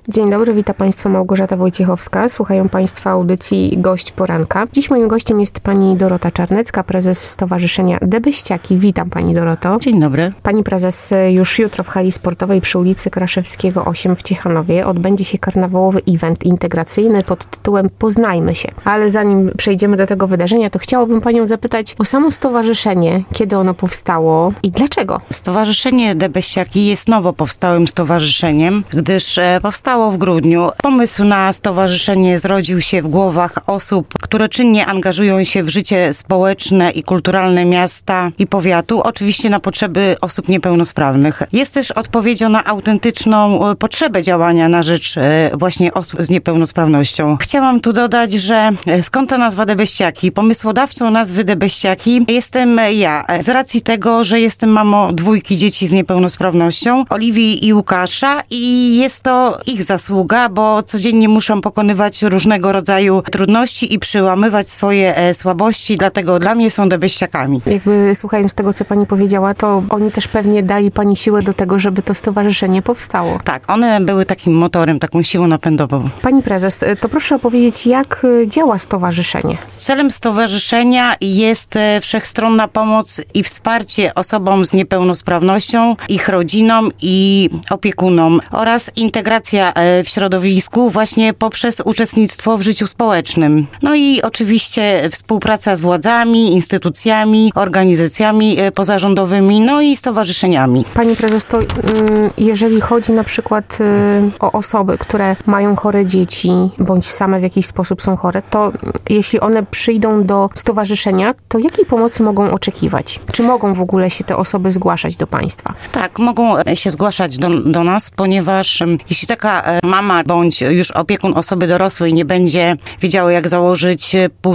Dzień dobry, witam Państwa Małgorzata Wojciechowska. Słuchają Państwa audycji Gość Poranka. Dziś moim gościem jest pani Dorota Czarnecka, prezes Stowarzyszenia Debeściaki. Witam Pani Doroto. Dzień dobry. Pani prezes, już jutro w hali sportowej przy ulicy Kraszewskiego 8 w Ciechanowie odbędzie się karnawałowy event integracyjny pod tytułem Poznajmy się. Ale zanim przejdziemy do tego wydarzenia, to chciałabym Panią zapytać o samo stowarzyszenie, kiedy ono powstało i dlaczego? Stowarzyszenie Debeściaki jest nowo powstałym stowarzyszeniem, gdyż powstało w grudniu. Pomysł na stowarzyszenie zrodził się w głowach osób, które czynnie angażują się w życie społeczne i kulturalne miasta i powiatu, oczywiście na potrzeby osób niepełnosprawnych. Jest też odpowiedzią na autentyczną potrzebę działania na rzecz właśnie osób z niepełnosprawnością. Chciałam tu dodać, że skąd ta nazwa Debeściaki? Pomysłodawcą nazwy Debeściaki jestem ja. Z racji tego, że jestem mamą 2 dzieci z niepełnosprawnością, Oliwii i Łukasza, i jest to ich zasługa, bo codziennie muszą pokonywać różnego rodzaju trudności i przełamywać swoje słabości, dlatego dla mnie są Debeściakami. Jakby słuchając tego, co Pani powiedziała, to oni też pewnie dali Pani siłę do tego, żeby to stowarzyszenie powstało. Tak, one były takim motorem, taką siłą napędową. Pani prezes, to proszę opowiedzieć, jak działa stowarzyszenie? Celem stowarzyszenia jest wszechstronna pomoc i wsparcie osobom z niepełnosprawnością, ich rodzinom i opiekunom oraz integracja w środowisku właśnie poprzez uczestnictwo w życiu społecznym. No i oczywiście współpraca z władzami, instytucjami, organizacjami pozarządowymi, no i stowarzyszeniami. Pani prezes, to jeżeli chodzi na przykład o osoby, które mają chore dzieci, bądź same w jakiś sposób są chore, to jeśli one przyjdą do stowarzyszenia, to jakiej pomocy mogą oczekiwać? Czy mogą w ogóle się te osoby zgłaszać do Państwa? Tak, mogą się zgłaszać do nas, ponieważ jeśli taka mama bądź już opiekun osoby dorosłej nie będzie wiedziała, jak założyć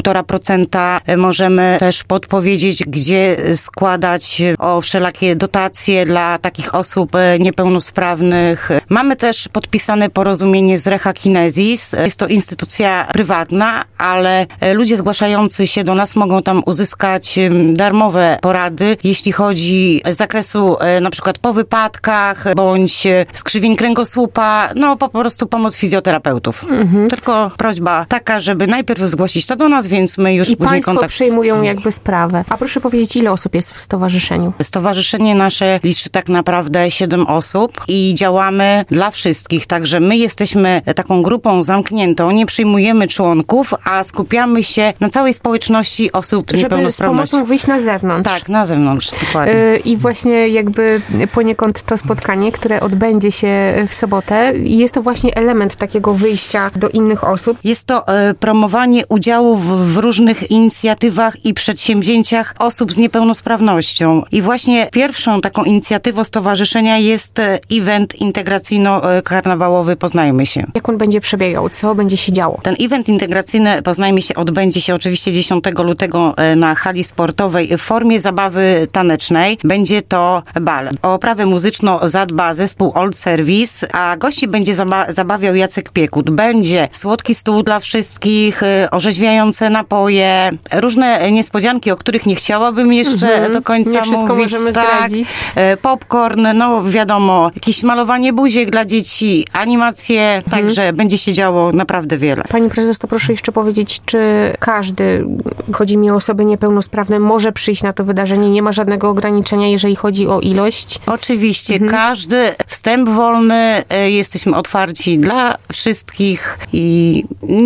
1,5%, możemy też podpowiedzieć, gdzie składać o wszelakie dotacje dla takich osób niepełnosprawnych. Mamy też podpisane porozumienie z Reha Kinesis. Jest to instytucja prywatna, ale ludzie zgłaszający się do nas mogą tam uzyskać darmowe porady, jeśli chodzi z zakresu na przykład po wypadkach, bądź skrzywień kręgosłupa, no po prostu pomoc fizjoterapeutów. Tylko prośba taka, żeby najpierw zgłosić to do nas, więc my już I później Państwo przyjmują jakby sprawę. A proszę powiedzieć, ile osób jest w stowarzyszeniu? Stowarzyszenie nasze liczy tak naprawdę 7 osób i działamy dla wszystkich, także my jesteśmy taką grupą zamkniętą, nie przyjmujemy członków, a skupiamy się na całej społeczności osób z niepełnosprawnością. Żeby z pomocą wyjść na zewnątrz. Tak, na zewnątrz, dokładnie. I właśnie jakby poniekąd to spotkanie, które odbędzie się w sobotę, jest to właśnie element takiego wyjścia do innych osób. Jest to promowanie udziału w różnych inicjatywach i przedsięwzięciach osób z niepełnosprawnością. I właśnie pierwszą taką inicjatywą stowarzyszenia jest event integracyjno-karnawałowy Poznajmy się. Jak on będzie przebiegał? Co będzie się działo? Ten event integracyjny Poznajmy się odbędzie się oczywiście 10 lutego na hali sportowej w formie zabawy tanecznej. Będzie to bal. O oprawę muzyczną zadba zespół Old Service, a gości będzie zabawiał Jacek Piekut. Będzie słodki stół dla wszystkich, orzeźwiające napoje, różne niespodzianki, o których nie chciałabym jeszcze do końca nie wszystko mówić. Możemy zdradzić. Popcorn, no wiadomo, jakieś malowanie buziek dla dzieci, animacje, także będzie się działo naprawdę wiele. Pani prezes, to proszę jeszcze powiedzieć, czy każdy, chodzi mi o osoby niepełnosprawne, może przyjść na to wydarzenie? Nie ma żadnego ograniczenia, jeżeli chodzi o ilość? Oczywiście, każdy wstęp wolny, jesteśmy otwarci dla wszystkich i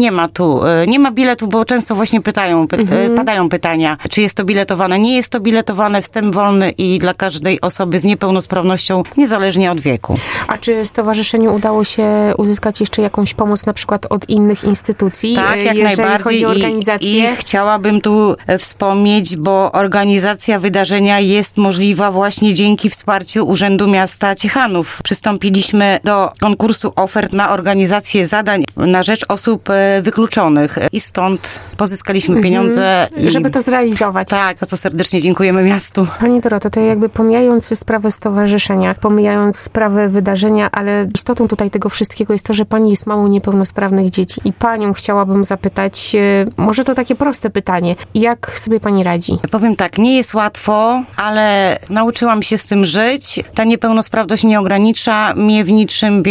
nie ma biletów, bo często właśnie padają pytania, czy jest to biletowane. Nie jest to biletowane, wstęp wolny i dla każdej osoby z niepełnosprawnością, niezależnie od wieku. A czy stowarzyszeniu udało się uzyskać jeszcze jakąś pomoc na przykład od innych instytucji? Tak, jak najbardziej. Chodzi o organizację? I chciałabym tu wspomnieć, bo organizacja wydarzenia jest możliwa właśnie dzięki wsparciu Urzędu Miasta Ciechanów. Przystąpiliśmy do konkursu ofert na organizację zadań na rzecz osób wykluczonych i stąd pozyskaliśmy pieniądze. Żeby to zrealizować. Tak, za co serdecznie dziękujemy miastu. Pani Doroto, to jakby pomijając sprawę stowarzyszenia, pomijając sprawę wydarzenia, ale istotą tutaj tego wszystkiego jest to, że Pani jest mamą niepełnosprawnych dzieci i Panią chciałabym zapytać, może to takie proste pytanie, jak sobie Pani radzi? Powiem tak, nie jest łatwo, ale nauczyłam się z tym żyć. Ta niepełnosprawność nie ogranicza mnie w niczym, więc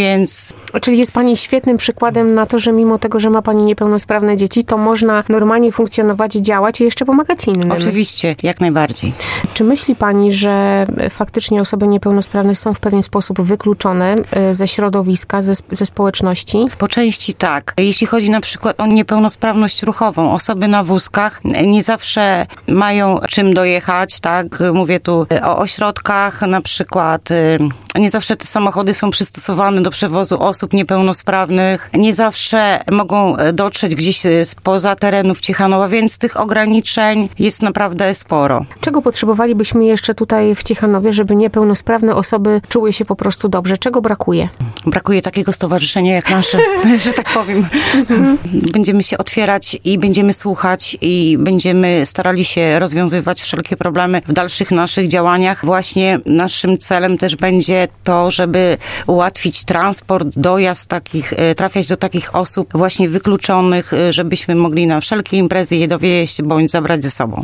więc Czyli jest pani świetnym przykładem na to, że mimo tego, że ma pani niepełnosprawne dzieci, to można normalnie funkcjonować, działać i jeszcze pomagać innym. oczywiście, jak najbardziej. Czy myśli pani, że faktycznie osoby niepełnosprawne są w pewien sposób wykluczone ze środowiska, ze społeczności? Po części tak. Jeśli chodzi na przykład o niepełnosprawność ruchową, osoby na wózkach nie zawsze mają czym dojechać, tak? Mówię tu o ośrodkach na przykład. Nie zawsze te samochody są przystosowane do przewozu osób niepełnosprawnych. Nie zawsze mogą dotrzeć gdzieś spoza terenów Ciechanowa, więc tych ograniczeń jest naprawdę sporo. Czego potrzebowalibyśmy jeszcze tutaj w Ciechanowie, żeby niepełnosprawne osoby czuły się po prostu dobrze? Czego brakuje? Brakuje takiego stowarzyszenia jak nasze, że tak powiem. Będziemy się otwierać i będziemy słuchać i będziemy starali się rozwiązywać wszelkie problemy w dalszych naszych działaniach. Właśnie naszym celem też będzie to, żeby ułatwić transport, dojazd takich, trafiać do takich osób właśnie wykluczonych, żebyśmy mogli na wszelkie imprezy je dowieść bądź zabrać ze sobą.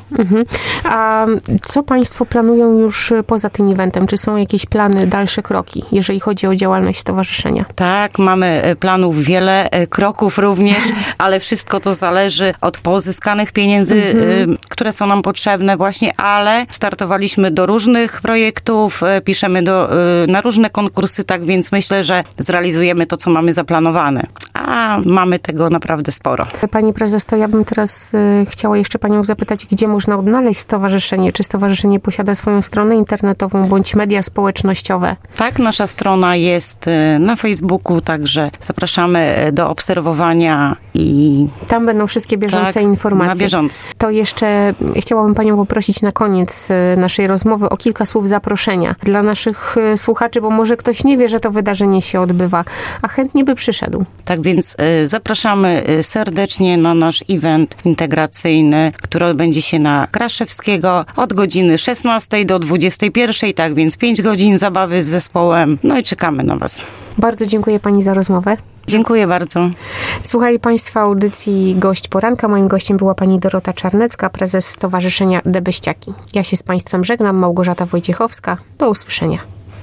A co państwo planują już poza tym eventem? Czy są jakieś plany, dalsze kroki, jeżeli chodzi o działalność stowarzyszenia? Tak, mamy planów wiele, kroków również, ale wszystko to zależy od pozyskanych pieniędzy, które są nam potrzebne właśnie, ale startowaliśmy do różnych projektów, piszemy na różne konkursy, tak więc myślę, że zrealizujemy to, co mamy zaplanowane. A mamy tego naprawdę sporo. Pani prezes, to ja bym teraz chciała jeszcze panią zapytać, gdzie można odnaleźć stowarzyszenie? Czy stowarzyszenie posiada swoją stronę internetową bądź media społecznościowe? Tak, nasza strona jest na Facebooku, także zapraszamy do obserwowania i Tam będą wszystkie bieżące tak, informacje. na bieżąco. To jeszcze chciałabym panią poprosić na koniec naszej rozmowy o kilka słów zaproszenia dla naszych słuchaczy, bo może ktoś nie wie, że to wydarzenie się odbywa, a chętnie by przyszedł. Tak więc zapraszamy serdecznie na nasz event integracyjny, który odbędzie się na Kraszewskiego od godziny 16 do 21, tak więc 5 godzin zabawy z zespołem. No i czekamy na was. Bardzo dziękuję pani za rozmowę. Dziękuję bardzo. Słuchali państwo audycji Gość Poranka. Moim gościem była pani Dorota Czarnecka, prezes Stowarzyszenia Debeściaki. Ja się z państwem żegnam, Małgorzata Wojciechowska. Do usłyszenia.